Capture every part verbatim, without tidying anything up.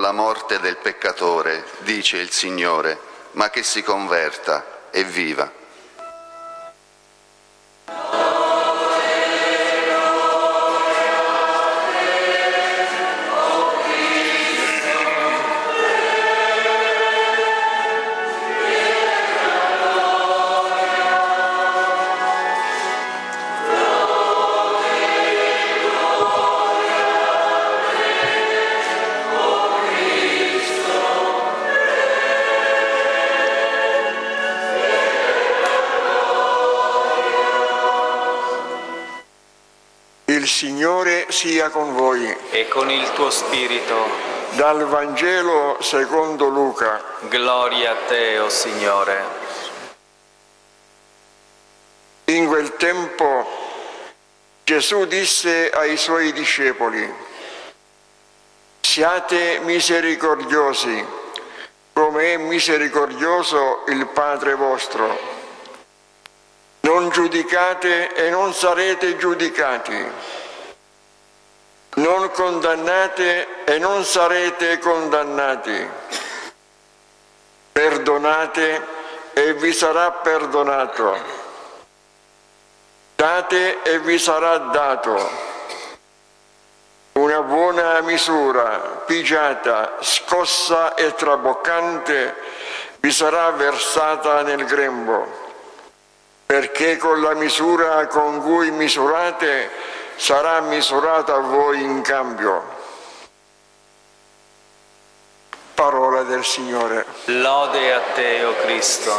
la morte del peccatore, dice il Signore, ma che si converta e viva. Il Signore sia con voi. E con il tuo spirito. Dal Vangelo secondo Luca. Gloria a te, o Signore. In quel tempo Gesù disse ai suoi discepoli: siate misericordiosi, come è misericordioso il Padre vostro. Non giudicate e non sarete giudicati. Non condannate e non sarete condannati. Perdonate e vi sarà perdonato. Date e vi sarà dato. Una buona misura, pigiata, scossa e traboccante, vi sarà versata nel grembo. Perché con la misura con cui misurate sarà misurata a voi in cambio. Parola del Signore. Lode a te, o Cristo.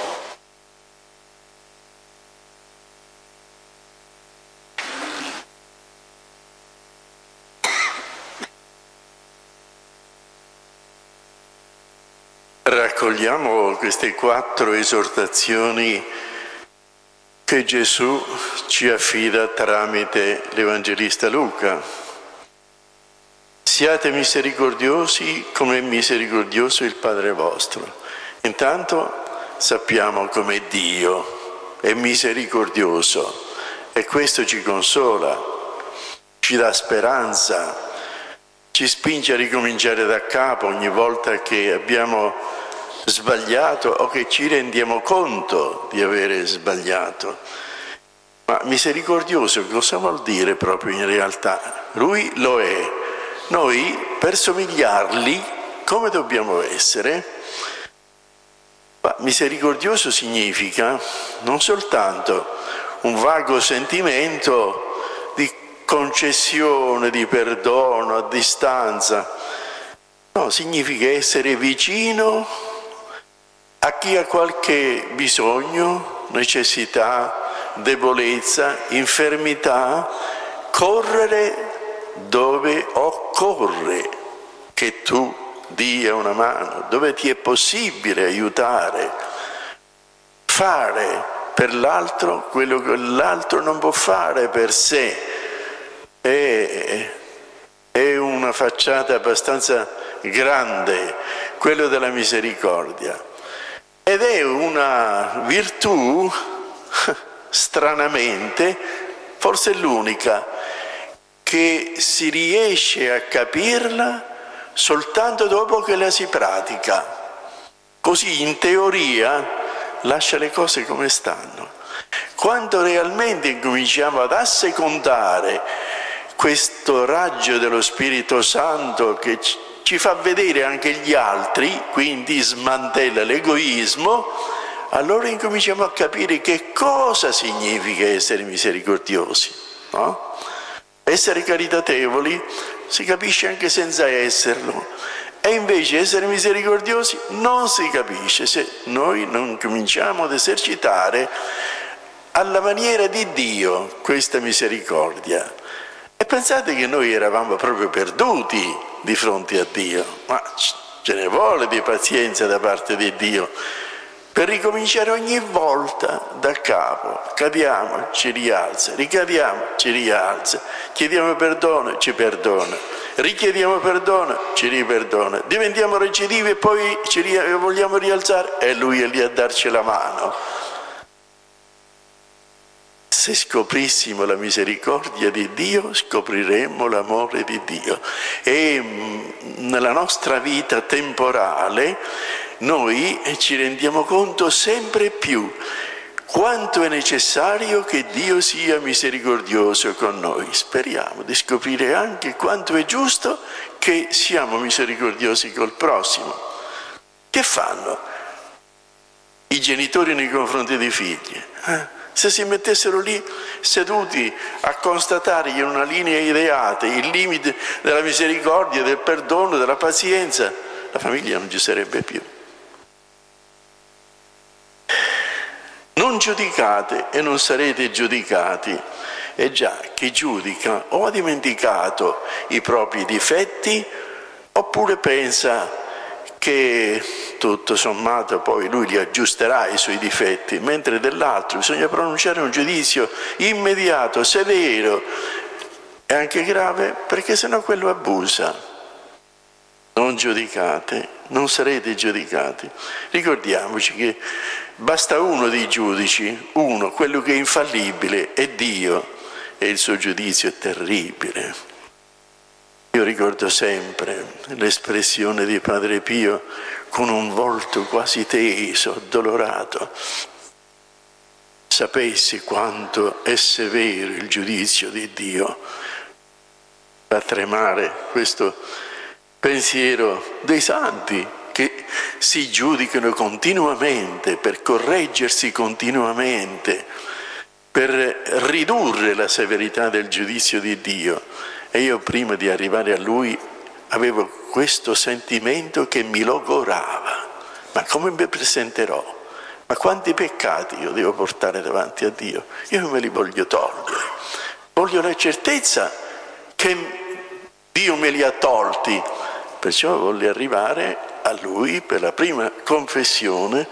Raccogliamo queste quattro esortazioni che Gesù ci affida tramite l'Evangelista Luca. Siate misericordiosi come è misericordioso il Padre vostro. Intanto sappiamo come Dio è misericordioso e questo ci consola, ci dà speranza, ci spinge a ricominciare da capo ogni volta che abbiamo sbagliato o che ci rendiamo conto di avere sbagliato. Ma misericordioso cosa vuol dire proprio in realtà? Lui lo è. Noi, per somigliargli, come dobbiamo essere? Ma misericordioso significa non soltanto un vago sentimento di concessione, di perdono a distanza. No, significa essere vicino a chi ha qualche bisogno, necessità, debolezza, infermità, correre dove occorre che tu dia una mano, dove ti è possibile aiutare, fare per l'altro quello che l'altro non può fare per sé. È, è una facciata abbastanza grande, quello della misericordia. Ed è una virtù, stranamente, forse l'unica, che si riesce a capirla soltanto dopo che la si pratica. Così, in teoria, lascia le cose come stanno. Quando realmente incominciamo ad assecondare questo raggio dello Spirito Santo che ci ci fa vedere anche gli altri, quindi smantella l'egoismo, allora incominciamo a capire che cosa significa essere misericordiosi, no? Essere caritatevoli si capisce anche senza esserlo, e invece essere misericordiosi non si capisce se noi non cominciamo ad esercitare alla maniera di Dio questa misericordia. E pensate che noi eravamo proprio perduti di fronte a Dio, ma ce ne vuole di pazienza da parte di Dio per ricominciare ogni volta da capo. Cadiamo, ci rialza, ricadiamo, ci rialza, chiediamo perdono, ci perdona, richiediamo perdono, ci riperdona, diventiamo recidivi e poi ci ri- vogliamo rialzare e Lui è lì a darci la mano. Se scoprissimo la misericordia di Dio, scopriremmo l'amore di Dio. E nella nostra vita temporale noi ci rendiamo conto sempre più quanto è necessario che Dio sia misericordioso con noi. Speriamo di scoprire anche quanto è giusto che siamo misericordiosi col prossimo. Che fanno i genitori nei confronti dei figli? Eh? Se si mettessero lì seduti a constatare in una linea ideata il limite della misericordia, del perdono, della pazienza, la famiglia non ci sarebbe più. Non giudicate e non sarete giudicati. E già, chi giudica o ha dimenticato i propri difetti oppure pensa che tutto sommato poi lui li aggiusterà i suoi difetti, mentre dell'altro bisogna pronunciare un giudizio immediato, severo e anche grave, perché sennò quello abusa. Non giudicate, non sarete giudicati. Ricordiamoci che basta uno dei giudici, uno, quello che è infallibile, è Dio, e il suo giudizio è terribile. Io ricordo sempre l'espressione di Padre Pio con un volto quasi teso, addolorato. Sapessi quanto è severo il giudizio di Dio. Fa tremare questo pensiero dei santi che si giudicano continuamente, per correggersi continuamente, per ridurre la severità del giudizio di Dio. E io prima di arrivare a Lui avevo questo sentimento che mi logorava. Ma come mi presenterò? Ma quanti peccati io devo portare davanti a Dio? Io non me li voglio togliere. Voglio la certezza che Dio me li ha tolti. Perciò voglio arrivare a Lui per la prima confessione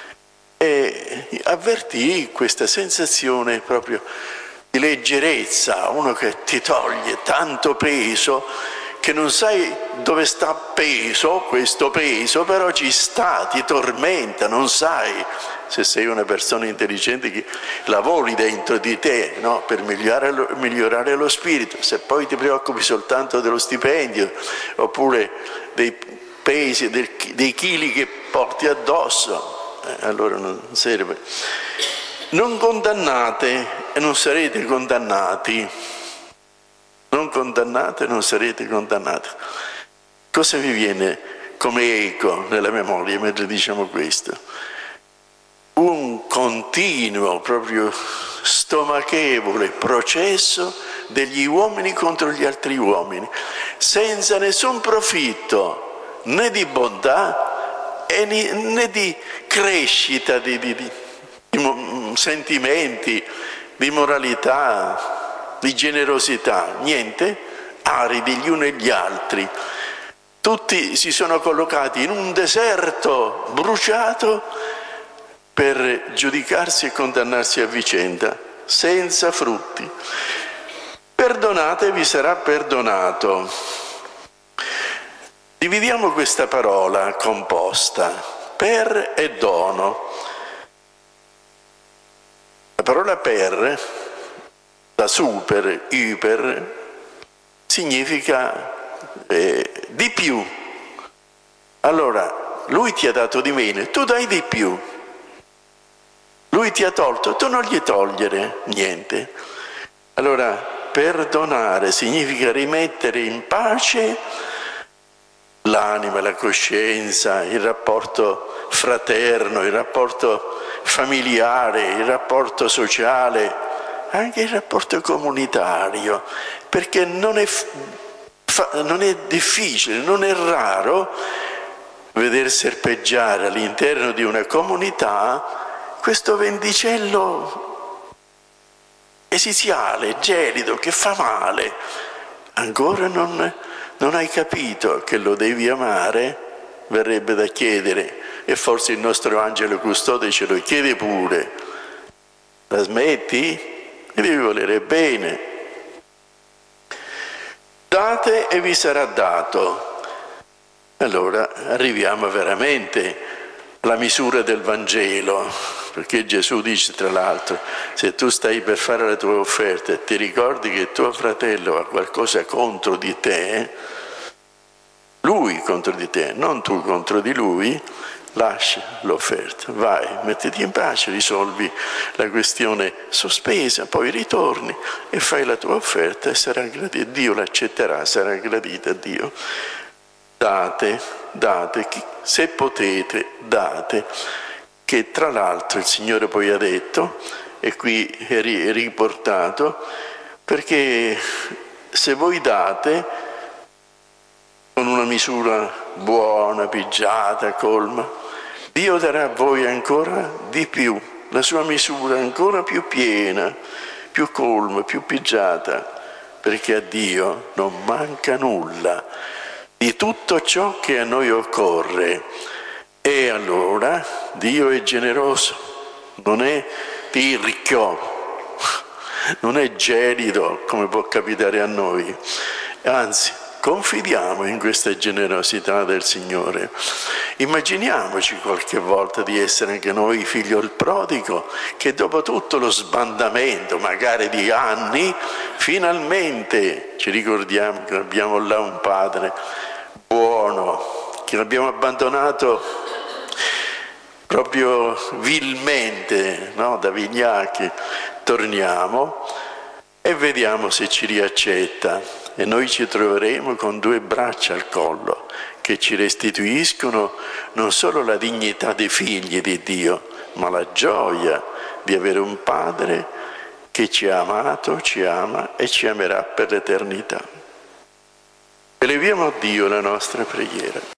e avvertii questa sensazione proprio di leggerezza, uno che ti toglie tanto peso che non sai dove sta peso, questo peso, però ci sta, ti tormenta, non sai. Se sei una persona intelligente che lavori dentro di te, no? Per migliorare, migliorare lo spirito, se poi ti preoccupi soltanto dello stipendio oppure dei pesi, del, dei chili che porti addosso, eh, allora non serve. Non condannate e non sarete condannati. Non condannate e non sarete condannati. Cosa vi viene come eco nella memoria mentre diciamo questo? Un continuo, proprio stomachevole processo degli uomini contro gli altri uomini, senza nessun profitto né di bontà né di crescita di, di, di di sentimenti, di moralità, di generosità, niente, aridi gli uni e gli altri. Tutti si sono collocati in un deserto bruciato per giudicarsi e condannarsi a vicenda, senza frutti. Perdonate, vi sarà perdonato. Dividiamo questa parola composta, per e dono. La parola per, da super, iper, significa eh, di più. Allora, lui ti ha dato di meno, tu dai di più. Lui ti ha tolto, tu non gli togliere niente. Allora, perdonare significa rimettere in pace l'anima, la coscienza, il rapporto fraterno, il rapporto familiare, il rapporto sociale, anche il rapporto comunitario, perché non è, non è difficile, non è raro veder serpeggiare all'interno di una comunità questo vendicello esiziale, gelido, che fa male. Ancora non, non hai capito che lo devi amare? Verrebbe da chiedere, e forse il nostro angelo custode ce lo chiede pure. La smetti? E devi volere bene. Date e vi sarà dato. Allora arriviamo veramente la misura del Vangelo, perché Gesù dice tra l'altro, se tu stai per fare la tua offerta e ti ricordi che tuo fratello ha qualcosa contro di te, lui contro di te, non tu contro di lui, lascia l'offerta, vai, mettiti in pace, risolvi la questione sospesa, poi ritorni e fai la tua offerta e sarà gradita, Dio l'accetterà, sarà gradita a Dio. Date, date, se potete, date, che tra l'altro il Signore poi ha detto, e qui è riportato, perché se voi date con una misura buona, pigiata, colma, Dio darà a voi ancora di più, la sua misura ancora più piena, più colma, più pigiata, perché a Dio non manca nulla di tutto ciò che a noi occorre. E allora Dio è generoso, non è tirchio, non è gelido come può capitare a noi, anzi confidiamo in questa generosità del Signore. Immaginiamoci qualche volta di essere anche noi figlio il prodigo, che dopo tutto lo sbandamento, magari di anni, finalmente ci ricordiamo che abbiamo là un padre buono, che l'abbiamo abbandonato proprio vilmente, no? Da vigliacchi. Torniamo e vediamo se ci riaccetta, e noi ci troveremo con due braccia al collo che ci restituiscono non solo la dignità dei figli di Dio, ma la gioia di avere un Padre che ci ha amato, ci ama e ci amerà per l'eternità. Eleviamo a Dio la nostra preghiera.